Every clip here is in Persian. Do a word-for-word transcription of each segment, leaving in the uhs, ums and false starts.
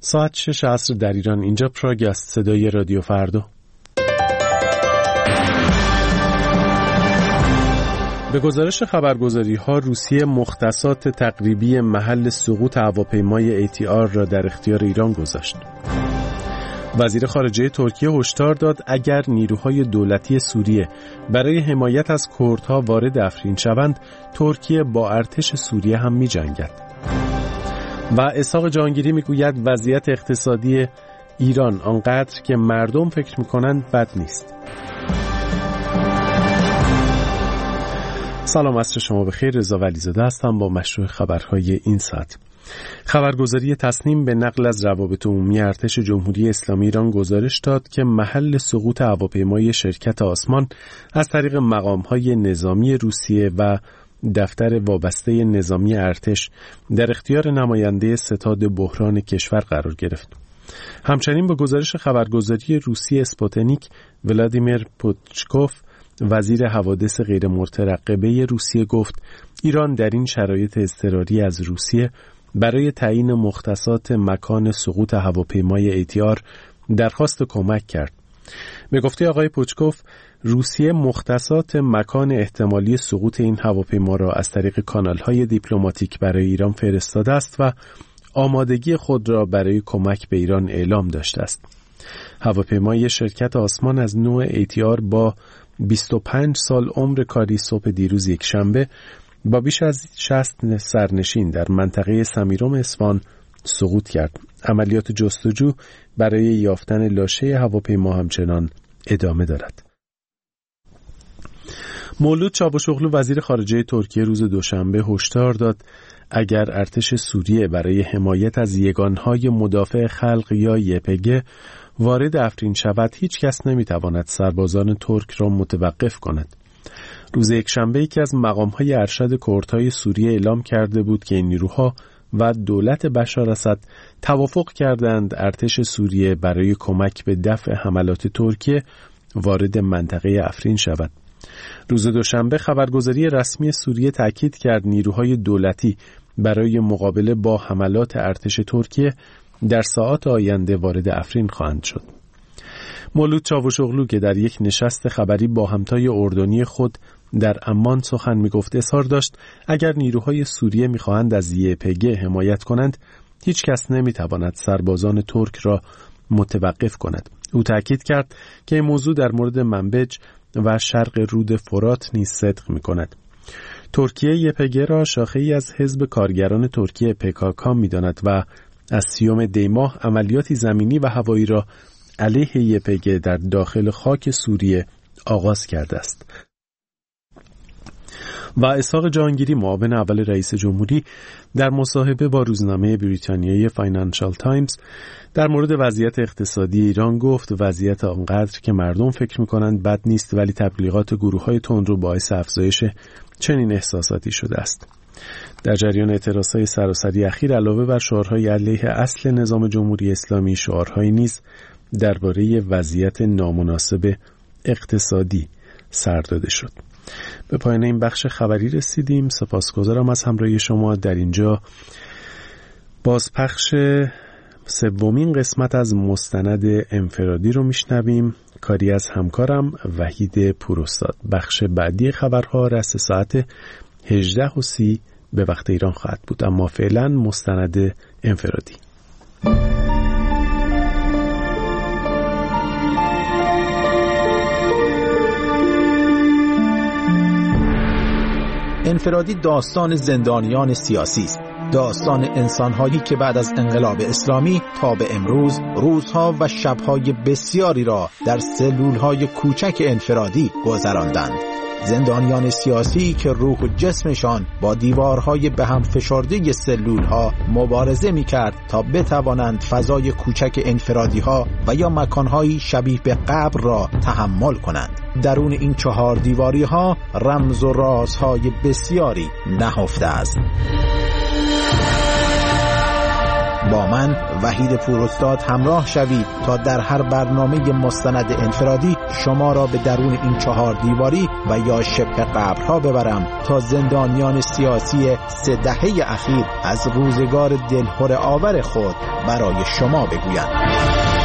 ساعت شش عصر در ایران. اینجا پراگ است، صدای رادیو فردا. به گزارش خبرگزاری‌ها، روسیه مختصات تقریبی محل سقوط هواپیمای ای تی آر را در اختیار ایران گذاشت. وزیر خارجه ترکیه هشدار داد اگر نیروهای دولتی سوریه برای حمایت از کردها وارد افرین شوند، ترکیه با ارتش سوریه هم می‌جنگد. و اسحاق جهانگیری میگوید وضعیت اقتصادی ایران آنقدر که مردم فکر می‌کنند بد نیست. سلام، عصر شما بخیر. رضا ولیزاده هستم با مشروع خبرهای این ساعت. خبرگزاری تصنیم به نقل از روابط عمومی ارتش جمهوری اسلامی ایران گزارش داد که محل سقوط هواپیمای شرکت آسمان از طریق مقام‌های نظامی روسیه و دفتر وابسته نظامی ارتش در اختیار نماینده ستاد بحران کشور قرار گرفت. همچنین به گزارش خبرگزاری روسی اسپوتنیک، ولادیمیر پوتچکوف وزیر حوادث غیر مترقبه روسیه گفت ایران در این شرایط اضطراری از روسیه برای تعیین مختصات مکان سقوط هواپیمای ای تی آر درخواست کمک کرد. به گفته آقای پوچکوف، روسیه مختصات مکان احتمالی سقوط این هواپیما را از طریق کانال‌های دیپلماتیک برای ایران فرستاده است و آمادگی خود را برای کمک به ایران اعلام داشته است. هواپیمای شرکت آسمان از نوع ای تی آر با بیست و پنج سال عمر کاری صبح دیروز یک شنبه با بیش از شصت سرنشین در منطقه سمیرم اصفهان سقوط کرد. عملیات جستجو برای یافتن لاشه هواپیما همچنان ادامه دارد. مولود چاوشوغلو وزیر خارجه ترکیه روز دوشنبه هشدار داد اگر ارتش سوریه برای حمایت از یگانهای مدافع خلق یا یه پی جی وارد افرین شود، هیچ کس نمیتواند سربازان ترک را متوقف کند. روز یکشنبه یکی از مقام‌های ارشد کردهای سوریه اعلام کرده بود که این نیروها و دولت بشار اسد توافق کردند ارتش سوریه برای کمک به دفع حملات ترکیه وارد منطقه افرین شود. روز دوشنبه خبرگزاری رسمی سوریه تاکید کرد نیروهای دولتی برای مقابله با حملات ارتش ترکیه در ساعات آینده وارد افرین خواهند شد. مولود چاوشوغلو که در یک نشست خبری با همتای اردنی خود در عمان سخن میگفت اظهار داشت اگر نیروهای سوریه میخواهند از یه پی جی حمایت کنند، هیچ کس نمیتواند سربازان ترک را متوقف کند. او تاکید کرد که این موضوع در مورد منبج و شرق رود فرات نیز صدق میکند. ترکیه یه پی جی را شاخه‌ای از حزب کارگران ترکیه پی کی کی میداند و از سیوم دی ماه عملیاتی زمینی و هوایی را علیه یه پی جی در داخل خاک سوریه آغاز کرده است. و اسحاق جهانگیری معاون اول رئیس جمهوری در مصاحبه با روزنامه بریتانیایی فاینانشال تایمز در مورد وضعیت اقتصادی ایران گفت وضعیت آنقدر که مردم فکر می‌کنند بد نیست، ولی تبلیغات گروه‌های تندرو باعث افزایش چنین احساساتی شده است. در جریان اعتراضهای سراسری اخیر علاوه بر شعارهای علیه اصل نظام جمهوری اسلامی، شعارهایی نیز درباره وضعیت نامناسب اقتصادی سر داده شد. به پایان این بخش خبری رسیدیم. سپاسگزارم از همراهی شما. در اینجا بازپخش سومین قسمت از مستند انفرادی رو میشنویم، کاری از همکارم وحید پوراستاد. بخش بعدی خبرها رأس ساعت هجده و سی به وقت ایران خواهد بود، اما فعلا مستند انفرادی. انفرادی داستان زندانیان سیاسی است، داستان انسان‌هایی که بعد از انقلاب اسلامی تا به امروز روزها و شب‌های بسیاری را در سلول‌های کوچک انفرادی گذراندند. زندانیان سیاسی که روح و جسمشان با دیوارهای به هم فشرده سلول‌ها مبارزه می‌کرد تا بتوانند فضای کوچک انفرادی‌ها و یا مکان‌های شبیه به قبر را تحمل کنند. درون این چهار دیواری‌ها رمز و رازهای بسیاری نهفته است. با من وحید پوراستاد همراه شوید تا در هر برنامه مستند انفرادی شما را به درون این چهار دیواری و یا شبه قبرها ببرم تا زندانیان سیاسی سه دهه اخیر از روزگار دلهره آور خود برای شما بگویند.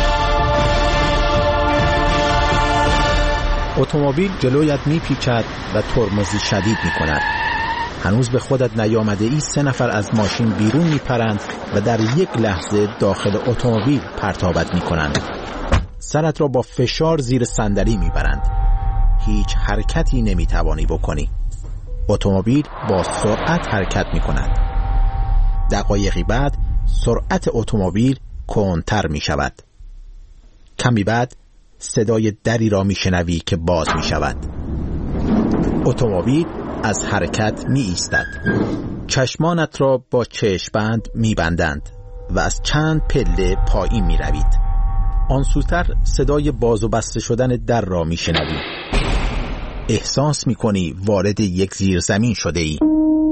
اتومبیل جلویت میپیچد و ترمزی شدید میکند. هنوز به خودت نیامده ای سه نفر از ماشین بیرون میپرند و در یک لحظه داخل اتومبیل پرتابت میکنند. سرت را با فشار زیر صندلی میبرند. هیچ حرکتی نمیتوانی بکنی. اتومبیل با سرعت حرکت میکند. دقایقی بعد سرعت اتومبیل کندتر میشود. کمی بعد صدای دری را میشنوی که باز میشود. اتومبیل از حرکت می ایستد. چشمانت را با چشم‌بند می بندند و از چند پله پایین می روید. آن سوتر صدای باز و بسته شدن در را می شنوی. احساس می کنی وارد یک زیرزمین شده ای.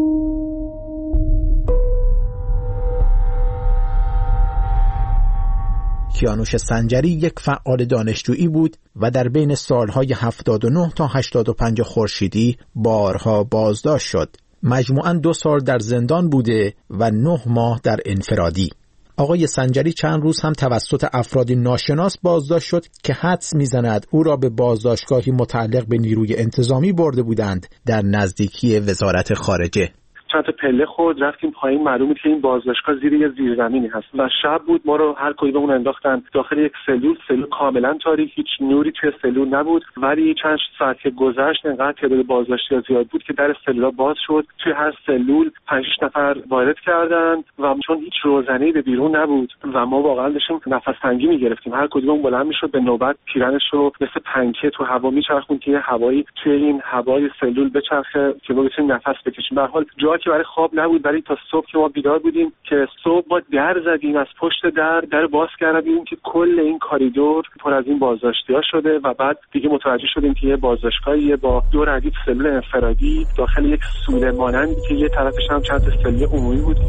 کیانوش سنجری یک فعال دانشجویی بود و در بین سالهای هفتاد و نه تا هشتاد و پنج خورشیدی بارها بازداشت شد. مجموعاً دو سال در زندان بوده و نه ماه در انفرادی. آقای سنجری چند روز هم توسط افرادی ناشناس بازداشت شد که حدس می‌زند او را به بازداشتگاهی متعلق به نیروی انتظامی برده بودند در نزدیکی وزارت خارجه. چند تا پله خود رفتیم پایین، معلومه که این بازداشتگاه زیر یه زیرزمینی هست و شب بود. ما رو هر کدوممون انداختن داخل یک سلول، سلول کاملا تاریک، هیچ نوری توی سلول نبود. ولی چند ساعت که گذشت انقدر تعداد بازداشتی‌ها زیاد بود که در سلول‌ها باز شد. توی هر سلول پنج شش نفر وارد کردن و چون هیچ روزنه‌ای به بیرون نبود و ما واقعا داشتیم نفس تنگی می‌گرفتیم. هر کدوممون بلند می‌شد به نوبت پیرنش رو مثل پنکه تو هوا می‌چرخوند که هوایی توی این هوای سلول بچرخه که ما بتونیم نفس بکشیم. به هر حال جایی که برای خواب نبود، برای تا صبح که ما بیدار بودیم که صبح ما در زدیم، از پشت در در باز کردیم که کل این کاریدور پر از این بازداشتی‌ها شده و بعد دیگه متوجه شدیم که یه بازداشتگاهیه با دو ردیف سلول انفرادی داخل یک سوله مانند که یه طرفش هم چند تا سلول عمومی بود.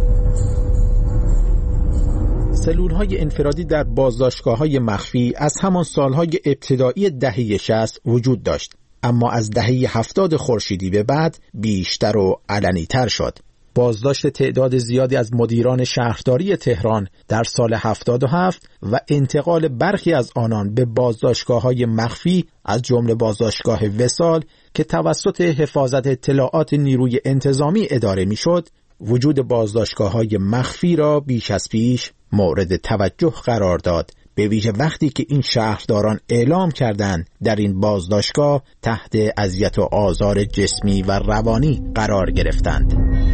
سلول‌های انفرادی در بازداشتگاه‌های مخفی از همان سال‌های ابتدایی دهه شصت وجود داشت، اما از دهه هفتاد خورشیدی به بعد بیشتر و علنی‌تر شد. بازداشت تعداد زیادی از مدیران شهرداری تهران در سال هفتاد و هفت و انتقال برخی از آنان به بازداشتگاه‌های مخفی از جمله بازداشتگاه وصال که توسط حفاظت اطلاعات نیروی انتظامی اداره می‌شد، وجود بازداشتگاه‌های مخفی را بیش از پیش مورد توجه قرار داد، به ویژه وقتی که این شهرداران اعلام کردند در این بازداشتگاه تحت اذیت و آزار جسمی و روانی قرار گرفتند.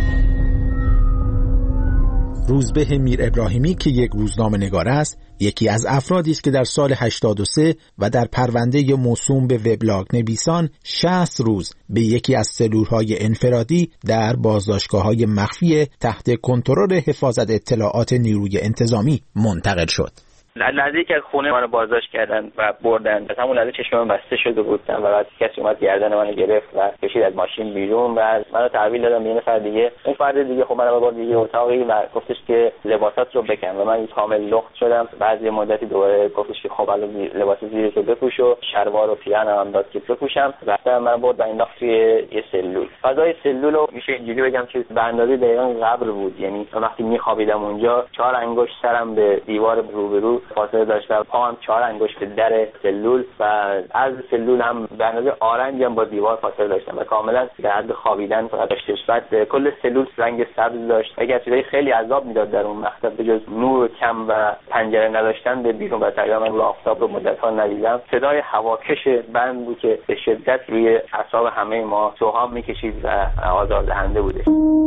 روزبه میر ابراهیمی که یک روزنامه نگار است، یکی از افرادی است که در سال هشتاد و سه و در پرونده موسوم به وبلاگ نویسان شصت روز به یکی از سلول‌های انفرادی در بازداشتگاه‌های مخفی تحت کنترل حفاظت اطلاعات نیروی انتظامی منتقل شد. لحظه‌ای که از خونه منو بازداشت کردن و بردن، از همون لحظه چشمم بسته شده بودم و بعد کسی اومد گردن منو گرفت و کشید از ماشین بیرون و منو تحویل دادن به یه نفر دیگه. اون فرد دیگه خب منو برد یه اتاقی و گفتش که لباسات رو بکن و من کامل لخت شدم. بعد یه مدتی دوباره گفتش که خب الان لباس زیرتو بپوش و شلوار و پیراهنم هم داد که بپوشم. بعد من برد و انداخت توی یه سلول. فضای سلول رو میشه اینجوری بگم که به اندازه دقیقاً قبر بود. یعنی وقتی میخوابیدم اونجا چهار انگشت سرم به دیوار روبرو فاصله داشتم، پاهم چهار انگشت به در سلول و از سلول هم به اندازه آرنج هم با دیوار فاصله داشتم و کاملا در حد خوابیدن فقط داشتش. بعد کل سلول رنگ سبز داشت. اگر چیزای خیلی عذاب میداد در اون مقطع به جز نور کم و پنجره نداشتن به بیرون و تقریبا رو آفتاب رو مدت‌ها ندیدم. صدای هواکش بند بود که به شدت روی اعصاب همه ما سوهام میکشید و آزاردهنده بوده.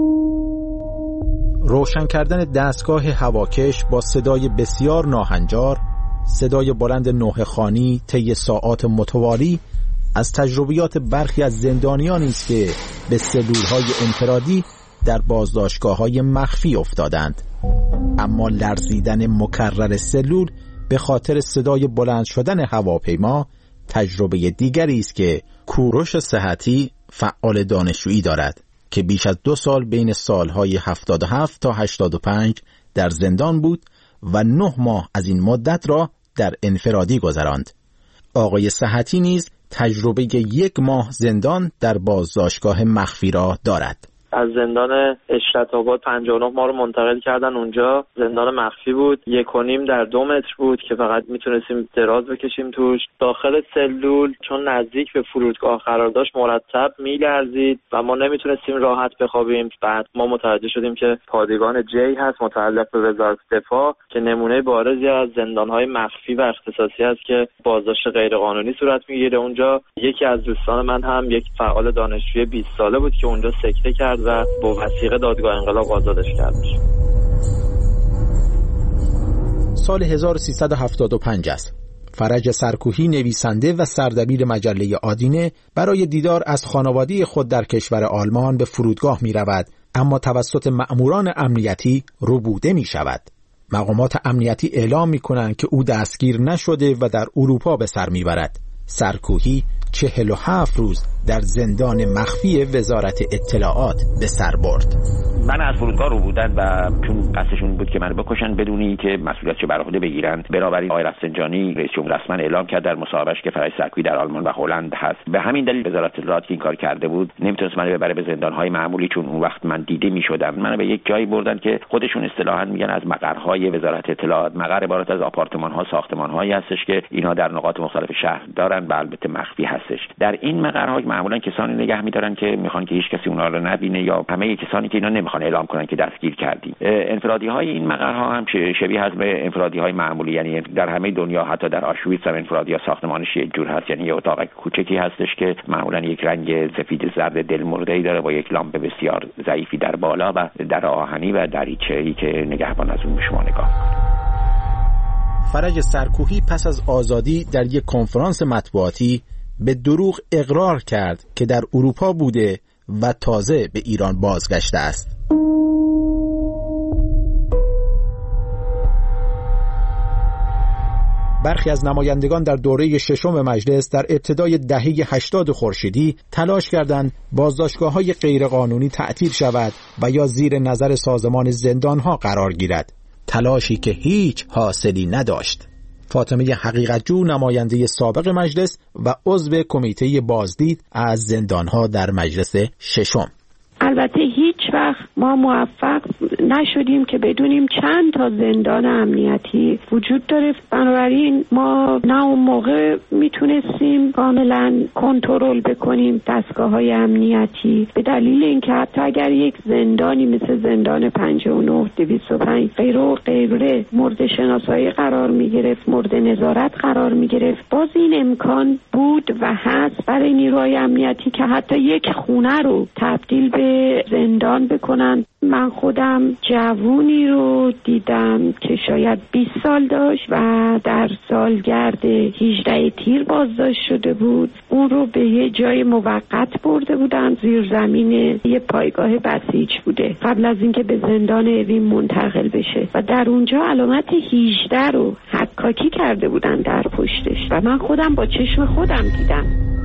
روشن کردن دستگاه هواکش با صدای بسیار ناهنجار، صدای بلند نوحه‌خوانی طی ساعات متوالی از تجربیات برخی از زندانیانی است که به سلول‌های انفرادی در بازداشتگاه‌های مخفی افتادند. اما لرزیدن مکرر سلول به خاطر صدای بلند شدن هواپیما تجربه دیگری است که کوروش صحتی فعال دانشجویی دارد که بیش از دو سال بین سالهای هفتاد و هفت تا هشتاد و پنج در زندان بود و نه ماه از این مدت را در انفرادی گذراند. آقای صحتی نیز تجربه یک ماه زندان در بازداشتگاه مخفی را دارد. از زندان اشرت آباد پنجاه و نه ما رو منتقل کردن اونجا. زندان مخفی بود، یک و نیم در دو متر بود که فقط میتونستیم دراز بکشیم توش. داخل سلول چون نزدیک به فرودگاه قرار داشت مرتب میلرزید و ما نمیتونستیم راحت بخوابیم. بعد ما متوجه شدیم که پادگان جی هست متعلق به وزارت دفاع که نمونه بارزی از زندانهای مخفی و اختصاصی است که بازداشت غیرقانونی صورت میگیره اونجا. یکی از دوستان من هم یک فعال دانشجوی بیست ساله بود که اونجا سکته کرد و با وثیقه دادگاه انقلاب آزادش کردش. سال هزار و سیصد و هفتاد و پنج است. فرج سرکوهی نویسنده و سردبیر مجله آدینه برای دیدار از خانواده خود در کشور آلمان به فرودگاه می رود، اما توسط مأموران امنیتی ربوده می شود. مقامات امنیتی اعلام می کنند که او دستگیر نشده و در اروپا به سر می برد. سرکوهی چهل و هفت روز در زندان مخفی وزارت اطلاعات به سر برد. من از فرودگاه رو بودن و چون قصدشون بود که منو بکشن بدون اینکه مسئولیتش بر عهده بگیرن، بنابراین آقای رفسنجانی رئیس جمهور رسما اعلام کرد در مصاحبهش که فرج سرکوهی در آلمان و هلند هست. به همین دلیل وزارت اطلاعات که این کار کرده بود نمیتونست منو ببره به زندان‌های معمولی، چون اون وقت من دیده میشدم. منو به یک جایی بردن که خودشون اصطلاحاً میگن از مقرهای وزارت اطلاعات. مقر عبارت از آپارتمان‌ها، ساختمان‌هایی هستش که اینا در نقاط مختلف شهر دارن و البته مخفی هستش. در این مقرها معمولاً کسانی نگه می‌دارن که میخوان که هیچ کسی اونها رو نبینه یا همه کسانی که اینا نمیخوان اعلام کنن که دستگیر کردیم. انفرادی‌های این مقرها هم شبیه هست به انفرادی‌های معمولی، یعنی در همه دنیا حتی در آشویتس هم انفرادی‌ها ساختمانش یک جور هست، یعنی یه اتاق کوچکی هستش که معمولاً یک رنگ سفید زرد دلمرده‌ای داره با یک لامپ بسیار ضعیفی در بالا و در آهنی و دریچه‌ای که نگهبان از اون به شما نگاه کنه. فرج سرکوهی پس از آزادی در یک کنفرانس مطبوعاتی به دروغ اقرار کرد که در اروپا بوده و تازه به ایران بازگشته است. برخی از نمایندگان در دوره ششم مجلس در ابتدای دهه هشتاد خورشیدی تلاش کردند بازداشتگاه‌های غیرقانونی تعطیل شود و یا زیر نظر سازمان زندان‌ها قرار گیرد. تلاشی که هیچ حاصلی نداشت. فاطمه حقیقتجو نماینده سابق مجلس و عضو کمیته بازدید از زندان‌ها در مجلس ششم: البته هیچ وقت ما موفق نشدیم که بدونیم چند تا زندان امنیتی وجود داره. بنابراین ما نه اون موقع میتونستیم کاملا کنترل بکنیم دستگاه‌های امنیتی، به دلیل اینکه حتی اگر یک زندانی مثل زندان پنجاه و نه، دویست و پنج غیره و غیره مورد شناسایی قرار میگرفت، مورد نظارت قرار میگرفت، باز این امکان بود و هست برای نیروهای امنیتی که حتی یک خونه رو تبدیل به زندان بکنن. من خودم جوونی رو دیدم که شاید بیست سال داشت و در سالگرد هجده تیر بازداشت شده بود. اون رو به یه جای موقت برده بودن، زیر زمین یه پایگاه بسیج بوده، قبل از اینکه به زندان اوین منتقل بشه و در اونجا علامت هجده رو حکاکی کرده بودن در پشتش و من خودم با چشم خودم دیدم.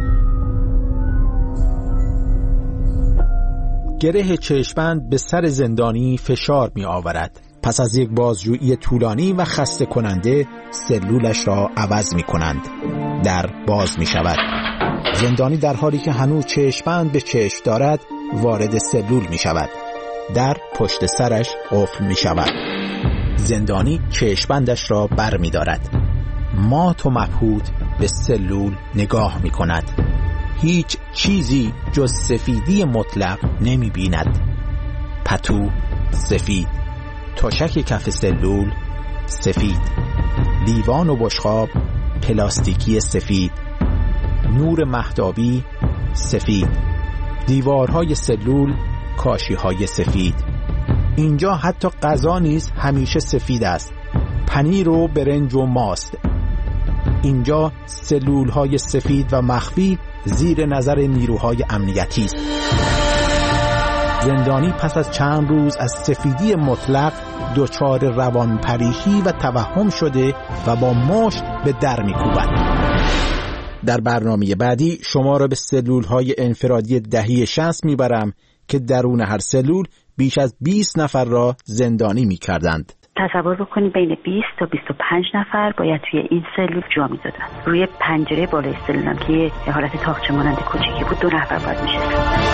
گره چشم‌بند به سر زندانی فشار می آورد. پس از یک بازجویی طولانی و خسته کننده سلولش را عوض می کنند. در باز می شود. زندانی در حالی که هنوز چشم‌بند به چشم دارد وارد سلول می شود. در پشت سرش قفل می شود. زندانی چشم‌بندش را بر می دارد. مات و مبهوت به سلول نگاه می کند. هیچ چیزی جز سفیدی مطلق نمی بیند. پتو سفید، تشک کف سلول سفید، لیوان و بشقاب پلاستیکی سفید، نور مهتابی سفید، دیوارهای سلول کاشیهای سفید. اینجا حتی غذا نیز همیشه سفید است، پنیر و برنج و ماست. اینجا سلولهای سفید و مخفی زیر نظر نیروهای امنیتی است. زندانی پس از چند روز از سفیدی مطلق دچار روانپریشی و توهم شده و با مشت به در می‌کوبد. در برنامه بعدی شما را به سلولهای انفرادی دهه شصت میبرم که درون هر سلول بیش از بیست نفر را زندانی می‌کردند. تصور بکنید بین بیست تا بیست و پنج نفر باید توی این سلول جا می‌دادن. روی پنجره بالای سلول هم که یه حالت تاقچه مانند کوچیکی بود دو نفر باید میشستن.